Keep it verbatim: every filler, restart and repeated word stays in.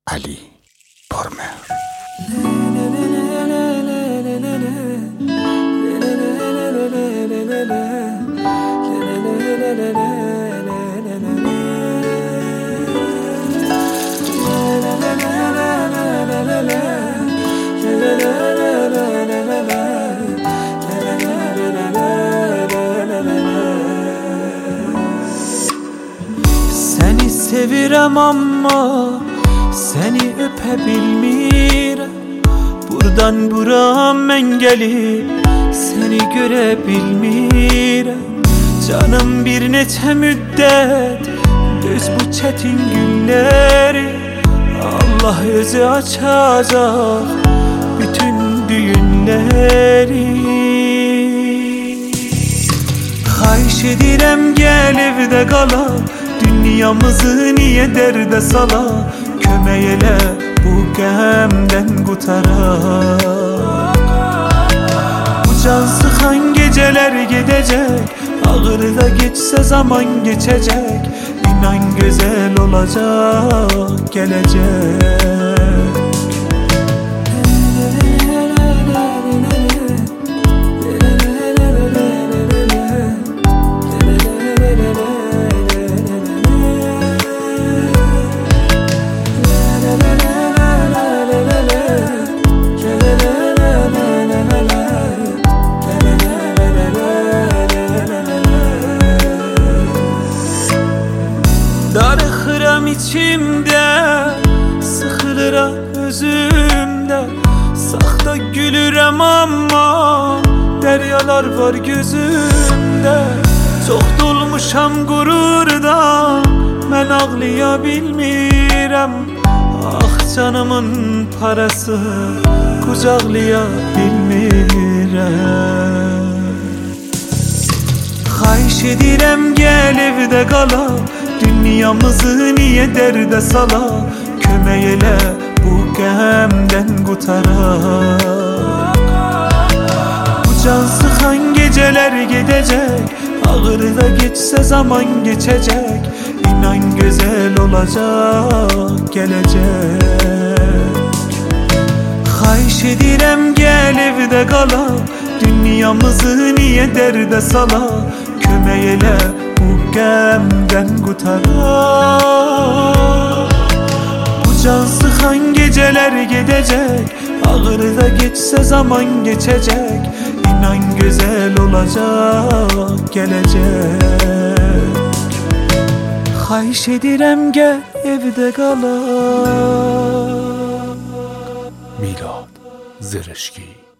علی پرمهر. Seni sevirem ama seni öpebilmirəm. Buradan buram mən gəlib seni görebilmirəm. Canım bir neçə müddət düz bu çətin günləri Allah özü açacaq bütün düyünləri. Xahiş edirəm gəl evdə qala, dünyamızı niyə dərdə sala, kömək elə bu qəmdən qutara. Bu can sıxan gecələr gedəcək, ağır da geçsə zaman geçəcək. İnan gözəl olacaq gələcək. Darıxıram içimdə, sıxılıram özümdə. Saxta gülürəm amma dəryalar var gözümdə. Çox dolmuşam qürurdan, mən ağlaya bilmirəm. Ah canımın parası qucaqlaya bilmirəm. Xahiş edirəm gəl evdə qala, dünyamızı niyə dərdə sala, kömək elə bu qəmdən qutara. Bu can sıxan gecələr gedəcək, ağır da geçsə zaman geçəcək. İnan gözəl olacaq gələcək. Xahiş edirəm gəl evdə qala, dünyamızı niyə dərdə sala, kömək elə bu qəmdən qutara. Bu can sıxan gecələr gedəcək, ağır da geçsə zaman geçəcək. İnan gözəl olacaq gələcək. Xahiş edirəm gəl evdə qala. میلاد زرشکی